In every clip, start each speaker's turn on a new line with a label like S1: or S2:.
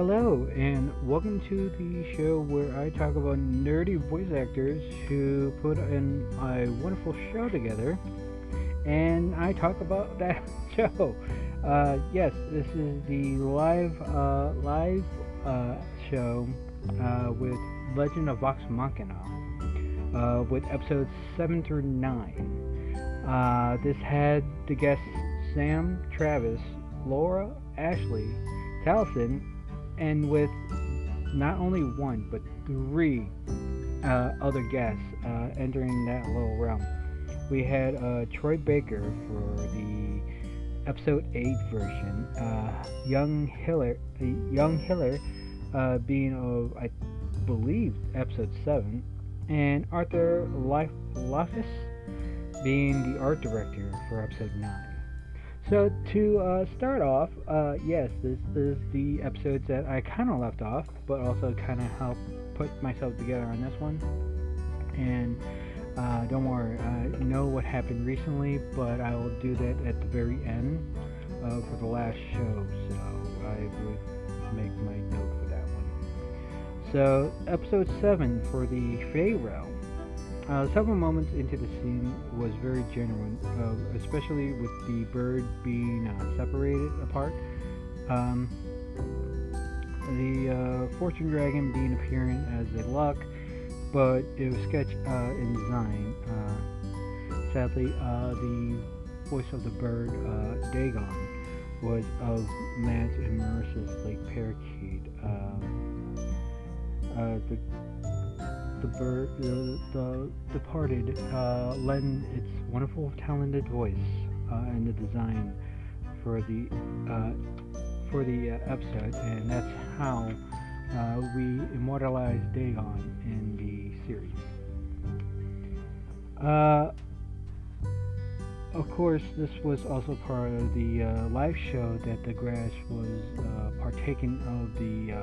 S1: Hello, and welcome to the show where I talk about nerdy voice actors who put in a wonderful show together, and I talk about that show. Yes, this is the live show with Legend of Vox Machina, with episodes 7 through 9. This had the guests Sam, Travis, Laura, Ashley, Taliesin, and with not only one but three other guests entering that little realm. We had Troy Baker for the episode 8 version, young Hiller being of I believe episode 7, and Arthur Lafis being the art director for episode 9. So to start off, yes, this is the episodes that I kind of left off, but also kind of helped put myself together on this one. And don't worry, I know what happened recently, but I will do that at the very end for the last show, so I would make my note for that one. So, episode 7 for the Fey Realm. Several moments into the scene was very genuine, especially with the bird being separated apart. The fortune dragon being appearing as a luck, but it was sketched in design. Sadly, the voice of the bird, Dagon, was of Matt and Marissa's late parakeet. The bird, the departed, lent its wonderful, talented voice and the design for the episode, and that's how we immortalized Dagon in the series. Of course, this was also part of the live show that the Grass was partaking of the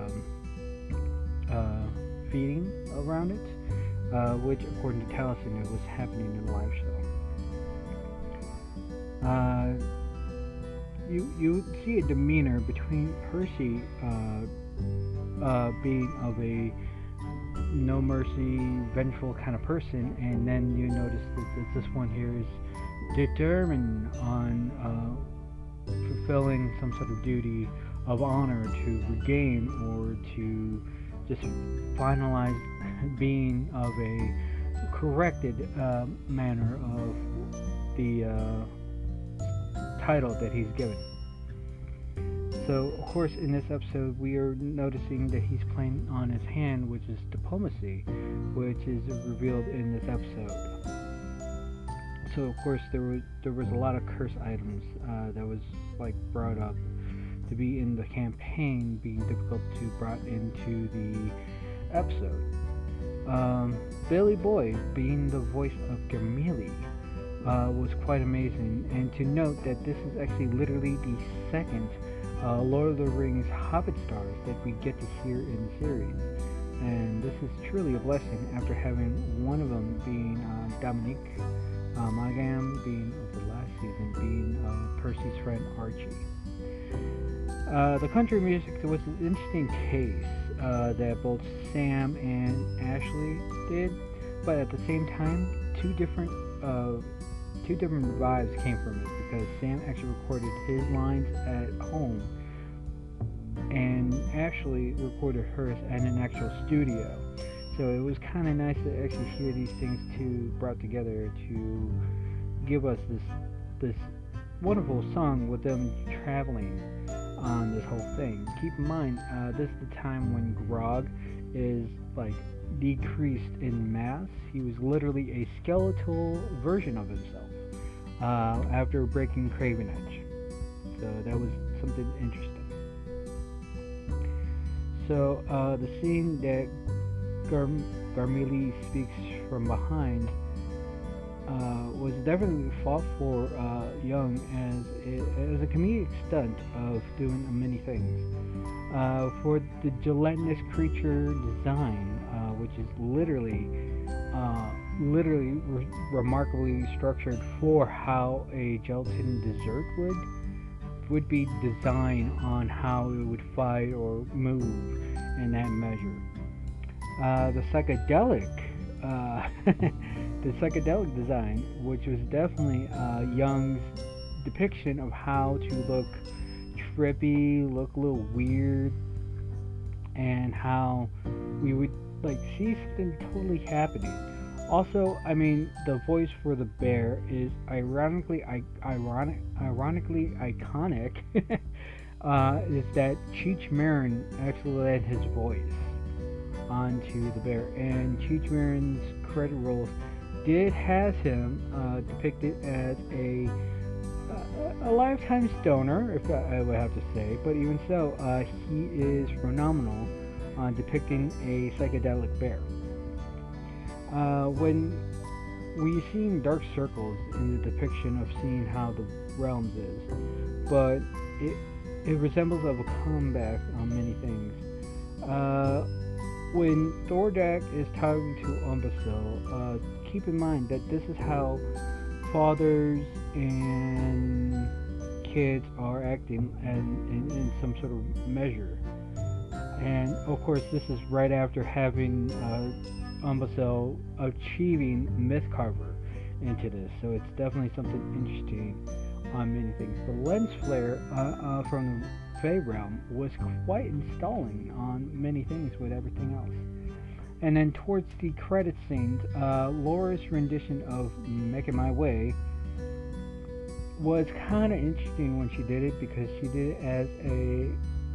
S1: feeding around it, which, according to Taliesin, it was happening in the live show. You see a demeanor between Percy being of a no mercy, vengeful kind of person, and then you notice that this one here is determined on fulfilling some sort of duty of honor to regain or to just finalize being of a corrected manner of the title that he's given. So, of course, in this episode, we are noticing that he's playing on his hand, which is diplomacy, which is revealed in this episode. So, of course, there was a lot of curse items that was brought up to be in the campaign, being difficult to brought into the episode. Billy Boyd being the voice of Gamili was quite amazing, and to note that this is actually literally the second Lord of the Rings Hobbit stars that we get to hear in the series, and this is truly a blessing after having one of them being Dominique Monaghan, being of the last season, being Percy's friend Archie. The country music, there was an interesting case that both Sam and Ashley did, but at the same time, two different vibes came from it, because Sam actually recorded his lines at home, and Ashley recorded hers at an actual studio. So it was kind of nice to actually hear these things two brought together to give us this wonderful song with them traveling on this whole thing. Keep in mind, this is the time when Grog is decreased in mass. He was literally a skeletal version of himself after breaking Craven Edge. So that was something interesting. So the scene that Garmili speaks from behind was definitely fought for Young as a comedic stunt of doing many things. For the gelatinous creature design, which is literally remarkably structured for how a gelatin dessert would would be design on how it would fight or move in that measure. The psychedelic, the psychedelic design, which was definitely Jung's depiction of how to look trippy, look a little weird, and how we would like see something totally happening. Also, I mean, the voice for the bear is ironically iconic. Is that Cheech Marin actually led his voice onto the bear, and Cheech Marin's credit rolls did have him depicted as a lifetime stoner, if I would have to say. But even so, he is phenomenal on depicting a psychedelic bear. When we've seen Dark Circles in the depiction of seeing how the realms is, but it resembles of a comeback on many things. When Thordak is talking to Umbrasyl, keep in mind that this is how fathers and kids are acting in some sort of measure. And of course, this is right after having Umbrasyl achieving Mythcarver into this, so it's definitely something interesting on many things. The lens flare from the Fey realm was quite installing on many things with everything else. And then towards the credit scenes, Laura's rendition of Making My Way was kind of interesting when she did it, because she did it as a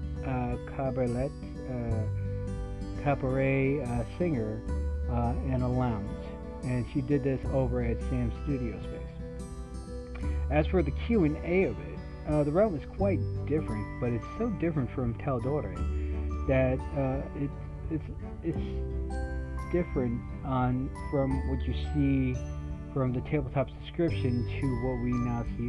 S1: cabaret singer in a lounge, and she did this over at Sam's studio space. As for the Q&A of it, the realm is quite different, but it's so different from Tal'Dorei that it's different from what you see from the tabletop description to what we now see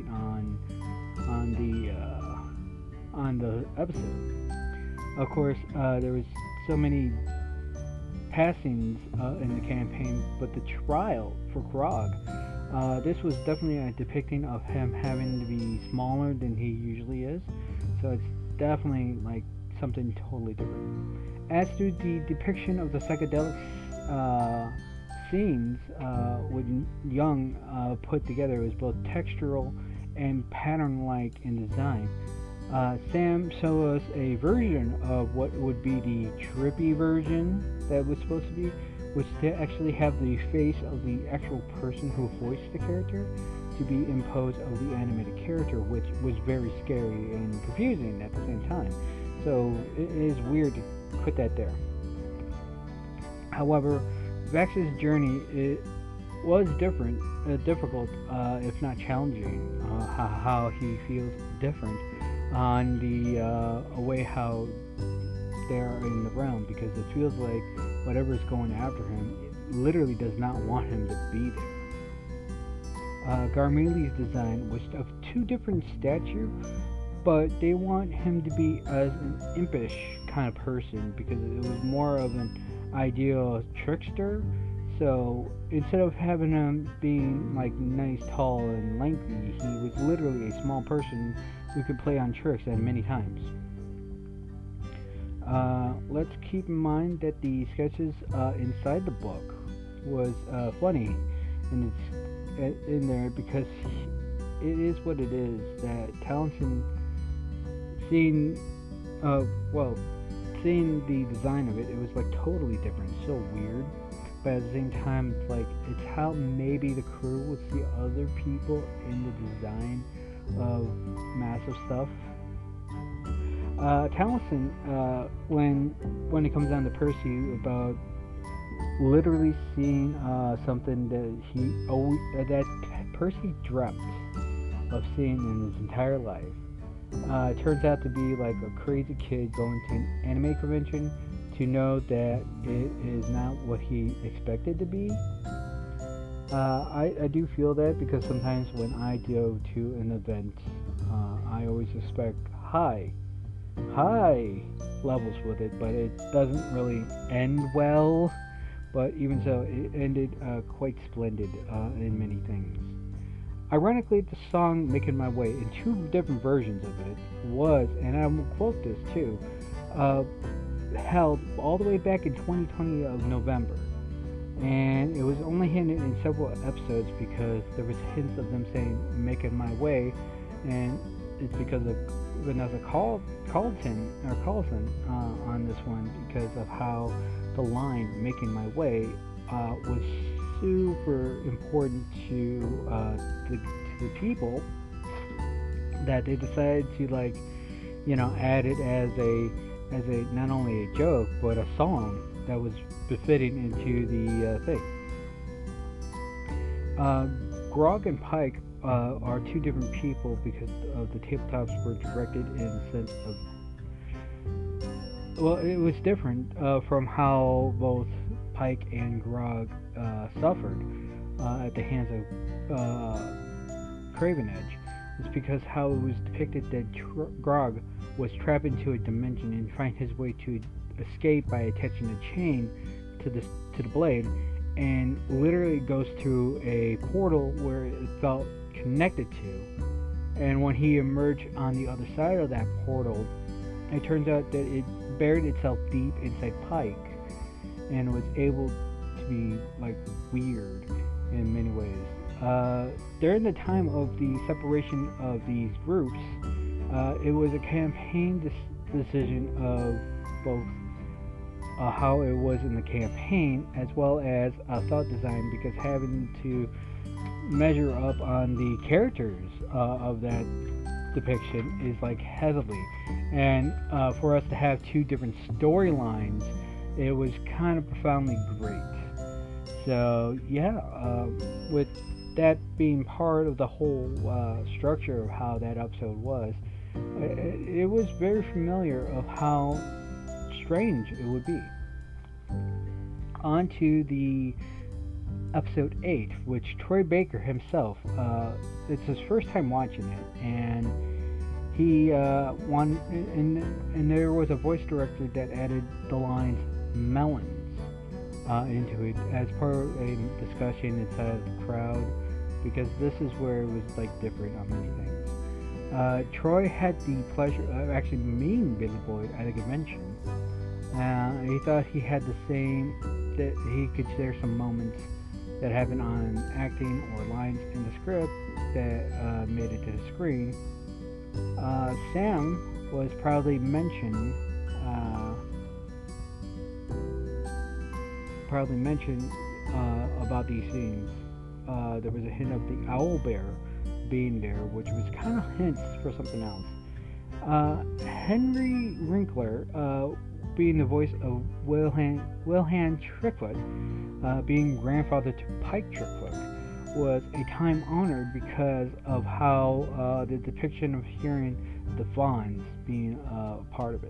S1: on the episode. Of course, there was so many passings in the campaign, but the trial for Grog, this was definitely a depicting of him having to be smaller than he usually is, so it's definitely like something totally different. As to the depiction of the psychedelic scenes, with Jung put together, it was both textural and pattern-like in design. Sam showed us a version of what would be the trippy version that was supposed to be, which to actually have the face of the actual person who voiced the character to be imposed of the animated character, which was very scary and confusing at the same time. So it is weird to put that there. However, Vex's journey was difficult, if not challenging. How he feels different on the way how they are in the realm, because it feels like whatever is going after him literally does not want him to be there. Garmeli's design was of two different stature, but they want him to be as an impish kind of person, because it was more of an ideal trickster. So instead of having him being like nice, tall, and lengthy, he was literally a small person who could play on tricks at many times. Let's keep in mind that the sketches inside the book was funny, and it's in there because it is what it is. That Taliesin, seeing the design of it, it was like totally different, so weird. But at the same time, it's how maybe the crew would see other people in the design of massive stuff. Taliesin, when it comes down to Percy, about literally seeing something that Percy dreamt of seeing in his entire life. It turns out to be like a crazy kid going to an anime convention to know that it is not what he expected to be. I do feel that, because sometimes when I go to an event, I always expect high levels with it, but it doesn't really end well. But even so, it ended quite splendid in many things. Ironically, the song Making My Way, in two different versions of it, was, and I will quote this too, uh, held all the way back in 2020 of November. And it was only hinted in several episodes because there was hints of them saying "making my way," and it's because of Vanessa Carlson on this one because of how the line "making my way" was super important to the people that they decided to add it as a not only a joke but a song that was befitting into the thing. Grog and Pike are two different people because of the tabletops were directed in the sense of, well, it was different from how both Pike and Grog suffered at the hands of Craven Edge. It's because how it was depicted that Grog was trapped into a dimension and find his way to escape by attaching a chain to the blade, and literally goes through a portal where it felt connected to. And when he emerged on the other side of that portal, it turns out that it buried itself deep inside Pike and was able to be weird in many ways. During the time of the separation of these groups, it was a campaign decision of both how it was in the campaign as well as thought design, because having to measure up on the characters of that depiction is heavily, and for us to have two different storylines, it was kind of profoundly great. So yeah, with that being part of the whole structure of how that episode was, it was very familiar of how strange it would be. On to the episode 8, which Troy Baker himself, it's his first time watching it, and he and there was a voice director that added the lines "melons" into it as part of a discussion inside of the crowd, because this is where it was different on many things. Troy had the pleasure of actually meeting Billy Boyd at a convention. He thought he had the same, that he could share some moments that happened on acting or lines in the script that made it to the screen. Sam was proudly mentioned about these scenes. There was a hint of the owl bear being there, which was kind of hints for something else. Henry Winkler, being the voice of Wilhan Trickfoot, being grandfather to Pike Trickfoot, was a time honored because of how the depiction of hearing the Vaughns being part of it.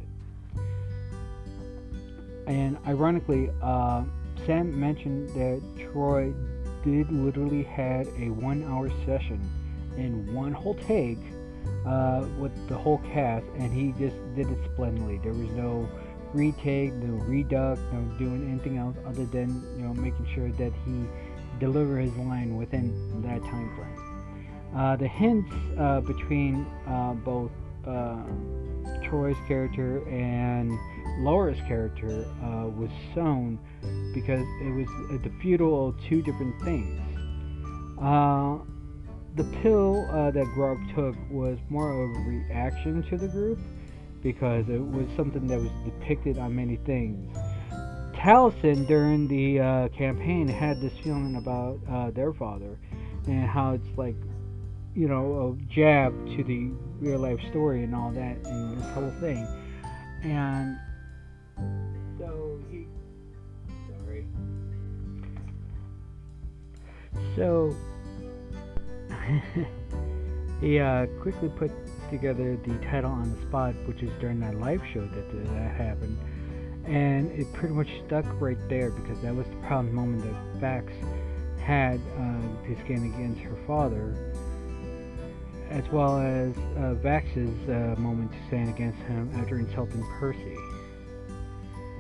S1: And ironically, Sam mentioned that Troy did literally had a 1 hour session in one whole take with the whole cast, and he just did it splendidly. There was no retake, no reduct, no doing anything else other than making sure that he delivered his line within that time frame. The hints between both Troy's character and Laura's character was shown because it was the feudal of two different things. The pill that Grog took was more of a reaction to the group because it was something that was depicted on many things. Taliesin during the campaign had this feeling about their father and how it's a jab to the real life story and all that and this whole thing. And so he quickly put together the title on the spot, which is during that live show that happened, and it pretty much stuck right there because that was the proud moment that Vax had to stand against her father, as well as Vax's moment to stand against him after insulting Percy.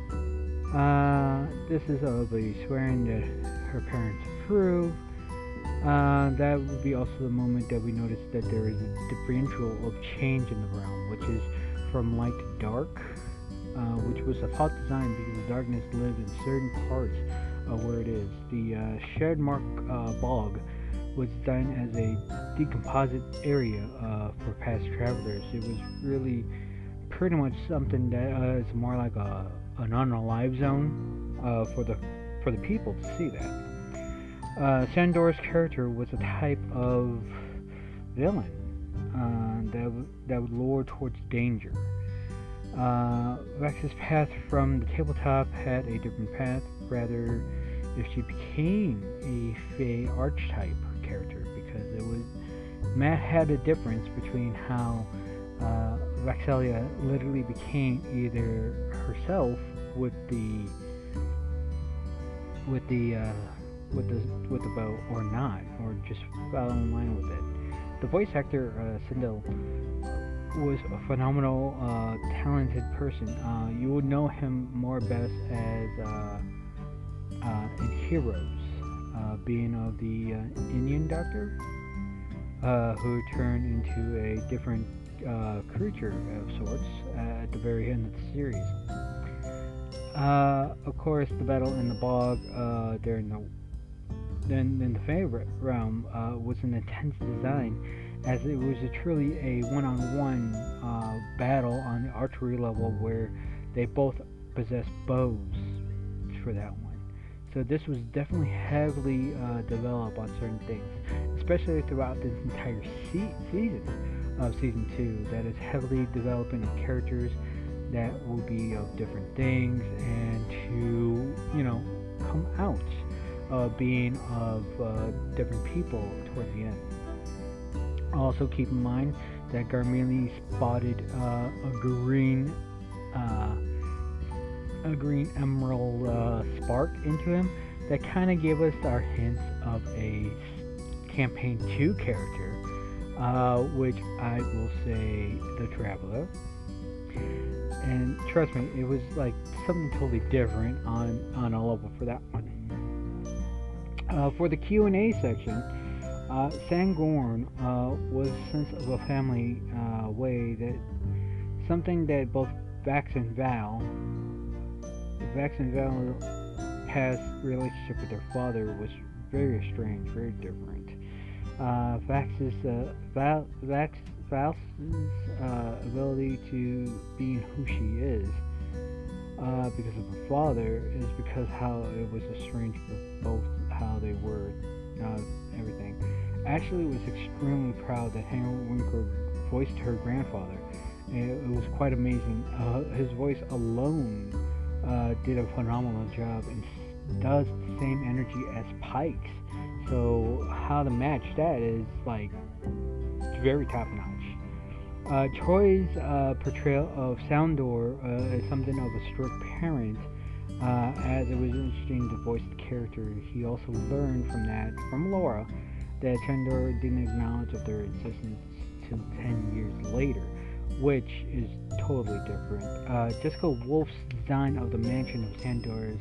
S1: This is the swearing that her parents approve, That would be also the moment that we notice that there is a differential of change in the realm, which is from light to dark, which was a thought design because the darkness lives in certain parts of where it is. The Shadmark Bog was designed as a decomposite area for past travelers. It was really pretty much something that is more like an unalive zone for the people to see that. Sandor's character was a type of villain that would lure towards danger. Vex's path from the tabletop had a different path. Rather, if she became a Fey archetype character, because Matt had a difference between how Vex'ahlia literally became either herself with the bow or not, or just fell in line with it. The voice actor Sindel was a phenomenal, talented person. You would know him more best as in Heroes, being of the Indian doctor who turned into a different creature of sorts at the very end of the series. Of course, the battle in the bog during the favorite realm was an intense design, as it was truly a one-on-one battle on the archery level where they both possessed bows for that one. So this was definitely heavily developed on certain things, especially throughout this entire season of Season 2, that is heavily developing of characters that will be of different things and to, come out being of different people towards the end. Also keep in mind that Garmelie spotted a green emerald spark into him that kind of gave us our hints of a campaign 2 character, which I will say the Traveler. And trust me, it was like something totally different on a level for that one. For the Q&A section, Sangorn was a sense of a family way, that something that both Vax and Val past relationship with their father was very strange, very different. Val's ability to being who she is because of her father is because how it was a strange for both how they were, everything. Ashley was extremely proud that Henry Winkler voiced her grandfather. It was quite amazing. His voice alone did a phenomenal job and does the same energy as Pike's. So how to match that is like very top notch. Troy's portrayal of Sandor is something of a strict parent, as it was interesting to voice the character. He also learned from Laura, that Sandor didn't acknowledge of their existence till 10 years later, which is totally different. Jessica Wolf's design of the mansion of Sandor's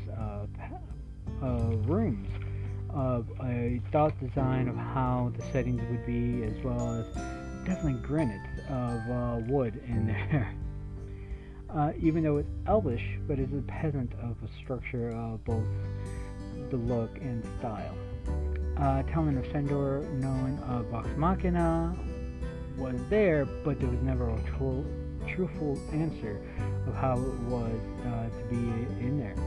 S1: rooms, of a thought design of how the settings would be, as well as definitely granite of wood in there. Even though it's elvish, but it's a peasant of a structure of both the look and style. Telling of Sandor knowing of Vox Machina was there, but there was never a truthful answer of how it was to be in there.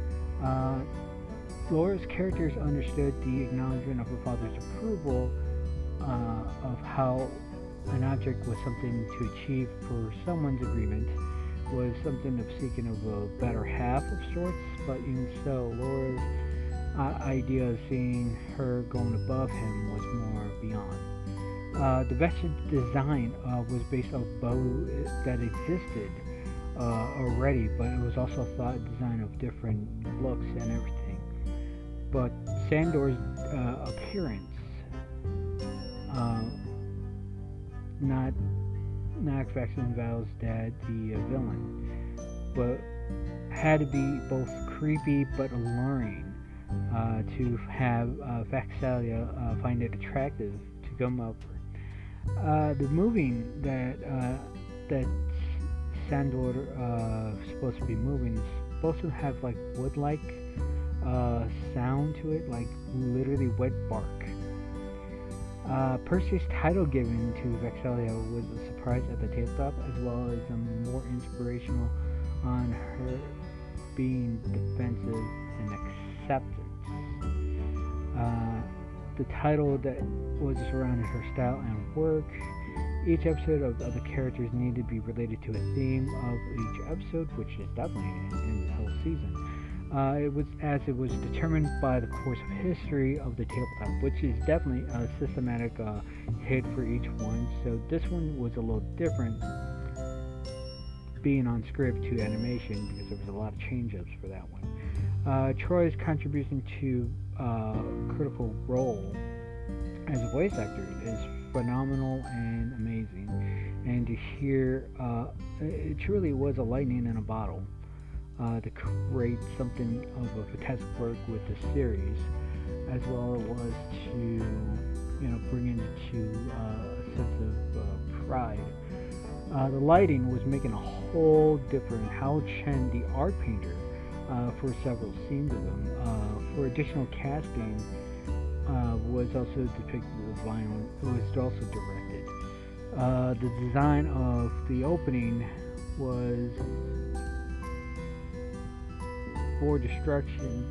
S1: Laura's characters understood the acknowledgement of her father's approval of how an object was something to achieve for someone's agreement, was something of seeking of a better half of sorts, but even so, Laura's idea of seeing her going above him was more beyond. The vested design was based on bow that existed already, but it was also thought design of different looks and everything. But Sandor's appearance, not Vax and Val's dad, the villain, but had to be both creepy but alluring. to have Vex'ahlia find it attractive to come over. The moving that Sandor supposed to be moving is supposed to have like wood-like sound to it, like literally wet bark. Perseus' title given to Vex'ahlia was a surprise at the tabletop, as well as a more inspirational on her being defensive and acceptance. The title that was surrounding her style and work. Each episode of the characters needed to be related to a theme of each episode, which is definitely in the whole season. It was determined by the course of history of the tabletop, which is definitely a systematic hit for each one. So this one was a little different, being on script to animation, because there was a lot of change-ups for that one. Troy's contribution to Critical Role as a voice actor is phenomenal and amazing, and to hear it truly was a lightning in a bottle to create something of a fantastic work with the series, as well as it was to bring into a sense of pride. The lighting was making a whole different. Hao Chen, the art painter, for several scenes of them. For additional casting, was also depicted as violent. It was also directed. The design of the opening was for destruction.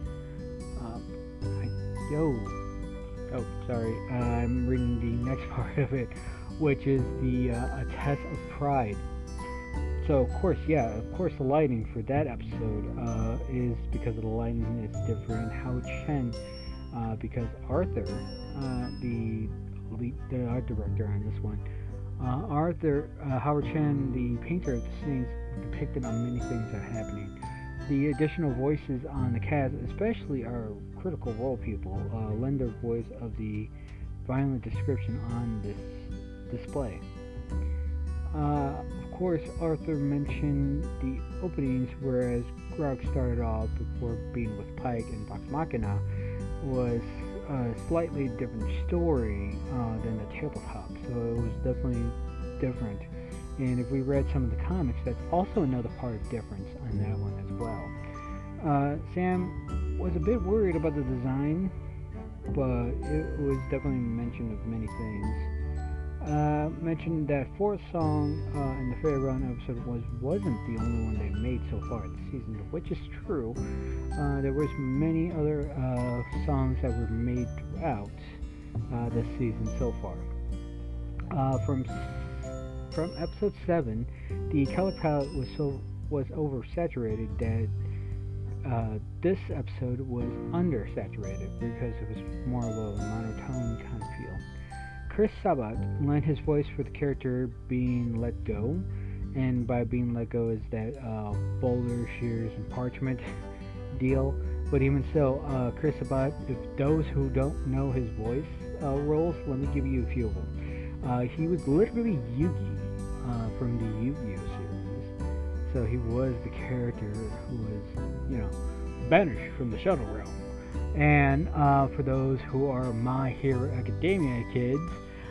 S1: I'm reading the next part of it, which is a test of pride. So of course the lighting for that episode is because of the lighting is different. Hao Chen, because Arthur, the art director on this one, Howard Chen, the painter of the scenes, depicted on many things that are happening. The additional voices on the cast, especially our Critical Role people, lend their voice of the violent description on this display. Of course, Arthur mentioned the openings, whereas Grog started off before being with Pike and Vox Machina was a slightly different story than the tabletop, so it was definitely different. And if we read some of the comics, that's also another part of difference on that one as well. Sam was a bit worried about the design, but it was definitely mentioned of many things. Mentioned that fourth song in the Fairground episode wasn't the only one they made so far this season, which is true. There was many other songs that were made throughout this season so far. From episode 7, the color palette was oversaturated. That this episode was undersaturated because it was more of a monotone kind of feel. Chris Sabat lent his voice for the character being let go, and by being let go is that boulder, shears, and parchment deal. But even so, Chris Sabat, if those who don't know his voice roles, let me give you a few of them. He was literally Yugi from the Yu-Gi-Oh series, so he was the character who was, banished from the Shadow Realm. And for those who are My Hero Academia kids,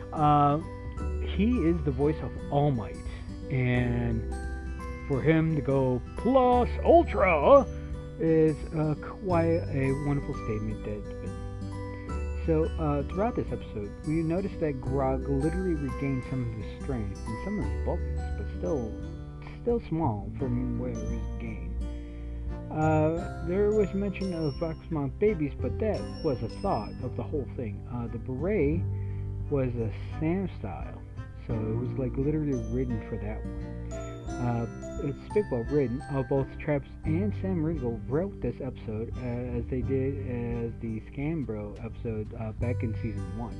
S1: he is the voice of All Might, and for him to go plus ultra is quite a wonderful statement. So throughout this episode, we noticed that Grog literally regained some of his strength and some of his bulkiness, but still small from where it was gained. There was mention of Voxmont babies, but that was a thought of the whole thing. The beret was a Sam style, so it was like literally written for that one. It's Speakable written. Both Traps and Sam Riegel wrote this episode as they did as the Scambro episode back in season 1.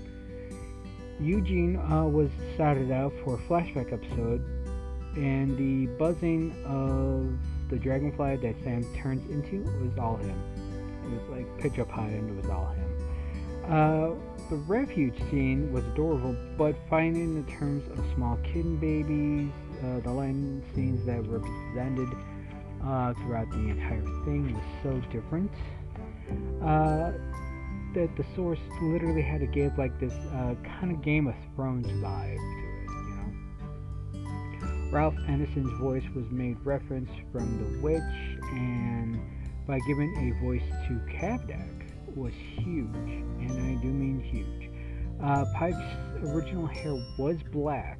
S1: Eugene was started out for a flashback episode, and the buzzing of the dragonfly that Sam turns into was all him. It was like pitch up high, and it was all him. The refuge scene was adorable, but finding the terms of small kitten babies, the line scenes that were presented throughout the entire thing was so different. That the source literally had to give like this kind of Game of Thrones vibe to it, you know. Ralph Ineson's voice was made reference from The Witch, and by giving a voice to Cavdak was huge, and I do mean huge. Pike's original hair was black,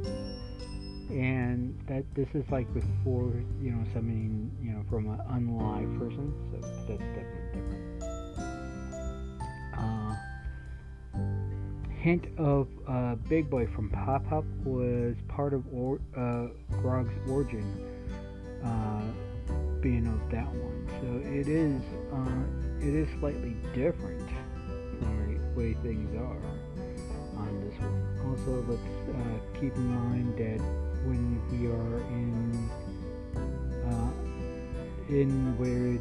S1: and that this is like before, you know, summoning, you know, from an unlive person, so that's definitely different. Hint of Big Boy from Pop Up was part of Grog's origin, being of that one. So it is slightly different from the way things are on this one. Also, let's keep in mind that when we are in where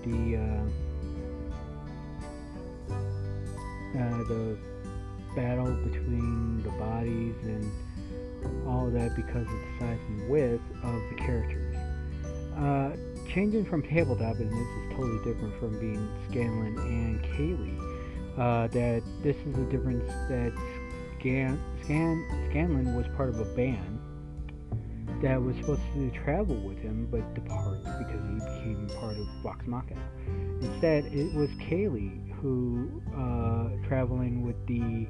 S1: the battle between the bodies and all that, because of the size and width of the characters. Changing from tabletop, and this is totally different from being Scanlan and Kaylee, that this is a difference that Scanlan was part of a band that was supposed to travel with him but depart because he became part of Vox Machina. Instead, it was Kaylee who, traveling with the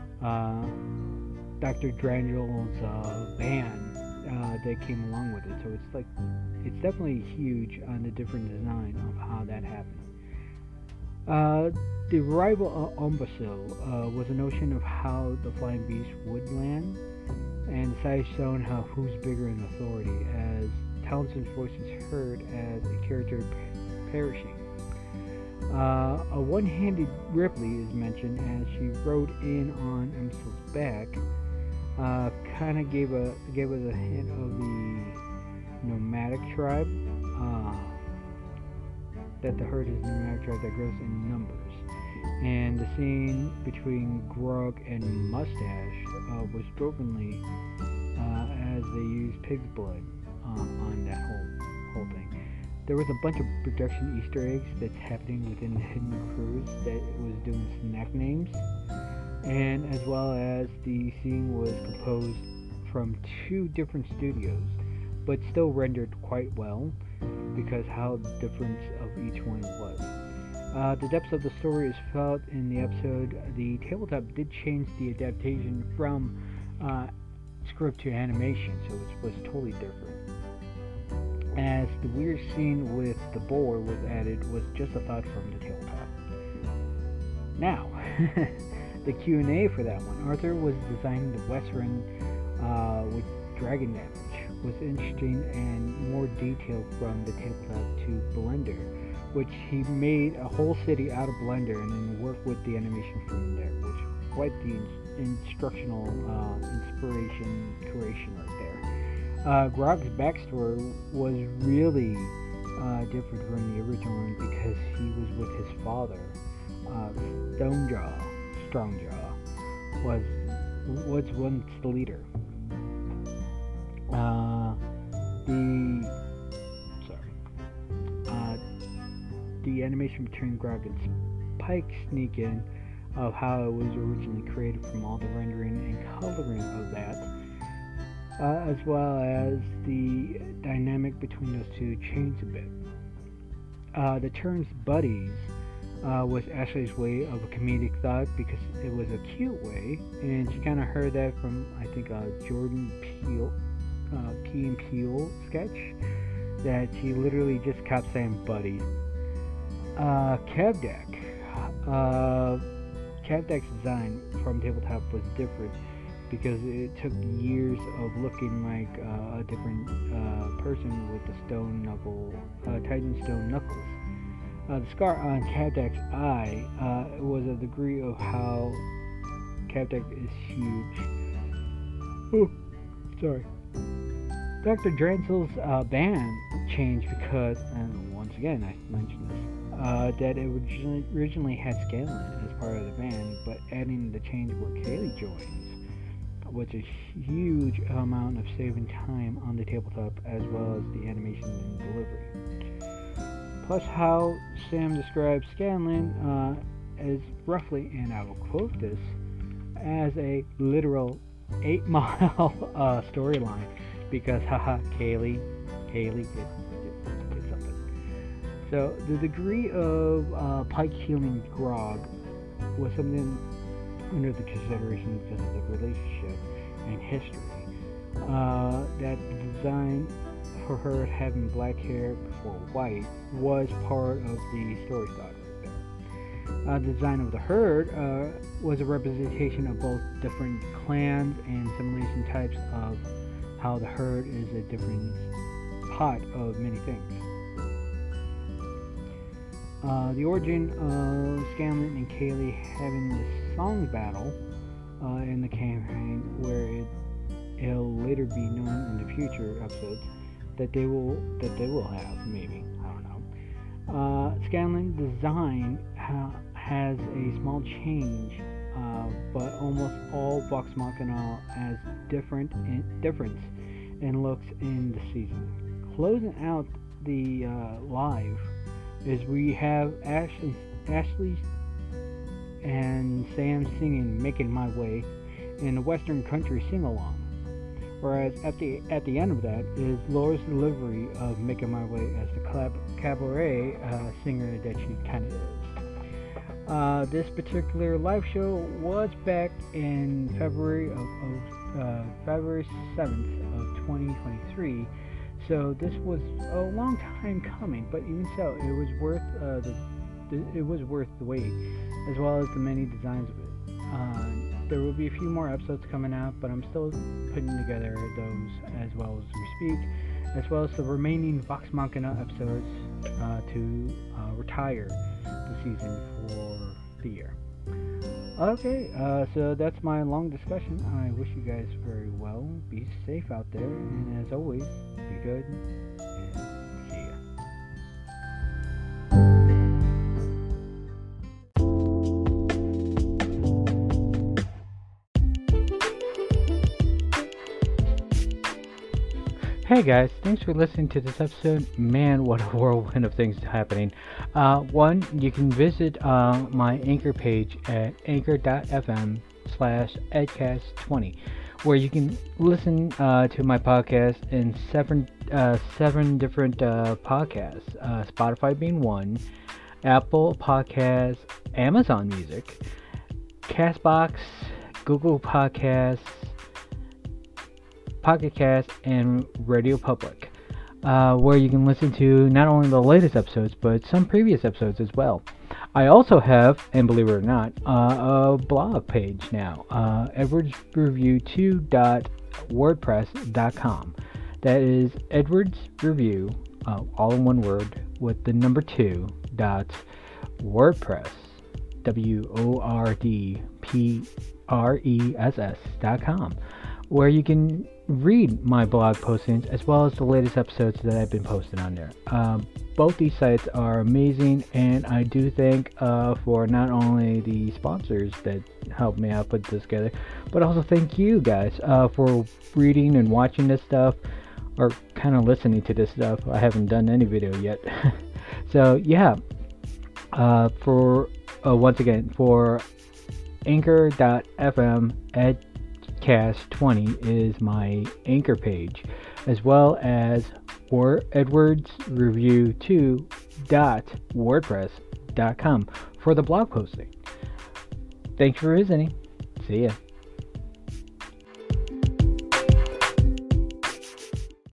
S1: Dr. Drangel's band, that came along with it. So it's definitely huge on the different design of how that happened. The arrival of Umbrasyl was a notion of how the flying beast would land, and the side shown how who's bigger in authority, as Townsend's voice is heard as a character perishing. A one-handed Ripley is mentioned as she rode in on Umbrasyl's back. Kind of gave us a hint of the nomadic tribe. That the herd is a nomadic tribe that grows in numbers. And the scene between Grog and Mustache was jokingly as they used pig's blood on that whole thing. There was a bunch of production Easter eggs that's happening within the Hidden Crews that was doing snack names, and as well as the scene was composed from 2 different studios, but still rendered quite well because how the difference of each one was. The depth of the story is felt in the episode. The tabletop did change the adaptation from script to animation, so it was totally different. As the weird scene with the boar was added was just a thought from the tabletop. Now, the Q&A for that one. Arthur was designing the Western with dragon damage. Was interesting and more detailed from the tabletop to Blender, which he made a whole city out of Blender and then worked with the animation from there, which was quite the instructional inspiration creation right there. Grog's backstory was really different from the original one because he was with his father. Strongjaw was once the leader. The animation between Grog and Pike sneak in of how it was originally created from all the rendering and coloring of that, as well as the dynamic between those two changed a bit. The terms buddies was Ashley's way of a comedic thought because it was a cute way, and she kind of heard that from, I think, Jordan Peele, Key and Peele sketch, that she literally just kept saying buddy. Cavdak's design from tabletop was different because it took years of looking like a different person with the stone knuckle, Titan stone knuckles. The scar on Cavdak's eye was a degree of how Cavdak is huge. Oh, sorry. Dr. Drangel's band changed because, and once again I mentioned this, that it originally had Scanlan as part of the band, but adding the change where Kaylee joins was a huge amount of saving time on the tabletop as well as the animation and delivery. plus how Sam describes Scanlan as roughly, and I will quote this, as a literal 8-mile storyline, because haha, Kaylee get something. So the degree of Pike healing Grog was something under the consideration because of the relationship and history. That the design for her having black hair before white was part of the story thought right there. The design of the herd was a representation of both different clans and simulation types of how the herd is a different pot of many things. The origin of Scanlan and Kaylee having this song battle in the campaign, where it'll later be known in the future episodes that they will have, maybe, I don't know. Scanlan design has a small change, but almost all Vox Machina has difference in looks in the season. Closing out the live is we have Ashley and Sam singing "Making My Way" in a Western country sing-along. Whereas at the end of that is Laura's delivery of "Making My Way" as the cabaret singer that she kind of is. This particular live show was back in February 7th of 2023. So this was a long time coming, but even so, it was worth the wait, as well as the many designs of it. There will be a few more episodes coming out, but I'm still putting together those as well as we speak, as well as the remaining Vox Machina episodes to retire the season for the year. Okay, so that's my long discussion. I wish you guys very well. Be safe out there, and as always, be good, and see ya. Hey guys, thanks for listening to this episode. Man, what a whirlwind of things happening. One, you can visit my Anchor page at anchor.fm/edcast20, where you can listen to my podcast in seven different podcasts, Spotify being one, Apple Podcasts, Amazon Music, Castbox, Google Podcasts, Pocket Cast, and Radio Public, where you can listen to not only the latest episodes, but some previous episodes as well. I also have, and believe it or not, a blog page now, edwardsreview2.wordpress.com. That is Edwards Review, all in one word, with the number 2.wordpress, WORDPRESS.com, where you can read my blog postings as well as the latest episodes that I've been posting on there. Both these sites are amazing, and I do thank for not only the sponsors that helped me out put this together, but also thank you guys for reading and watching this stuff, or kind of listening to this stuff. I haven't done any video yet. So yeah, once again, for anchor.fm Edcast20 is my Anchor page, as well as edwardsreview2.wordpress.com for the blog posting. Thanks for visiting. See ya.